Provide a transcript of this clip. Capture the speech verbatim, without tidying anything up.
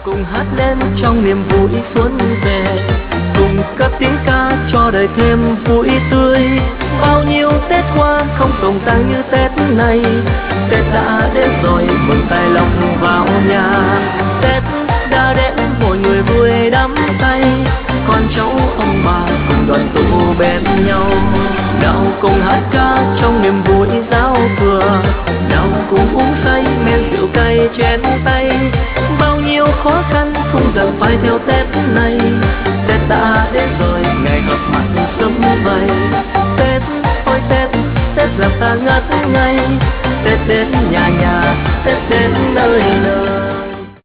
cùng hát lên trong niềm vui xuân về, cùng cất tiếng ca cho đời thêm vui tươi. Bao nhiêu Tết qua không rộn ràng như Tết này, Tết đã đến rồi mừng tài lộc vào nhà. Tết đã đến mọi người vui đắm say, con cháu ông bà cùng đoàn tụ bên nhau. Nào cùng hát ca trong niềm vui giao thừa, nào cùng uống say men rượu cay chén tay. Bao nhiêu khó khăn không dần phải theo Tết này, Tết đã đến rồi ngày gặp mặt sớm vầy. Tết ôi Tết, Tết làm ta ngất ngây, Tết đến nhà nhà, Tết đến nơi nơi.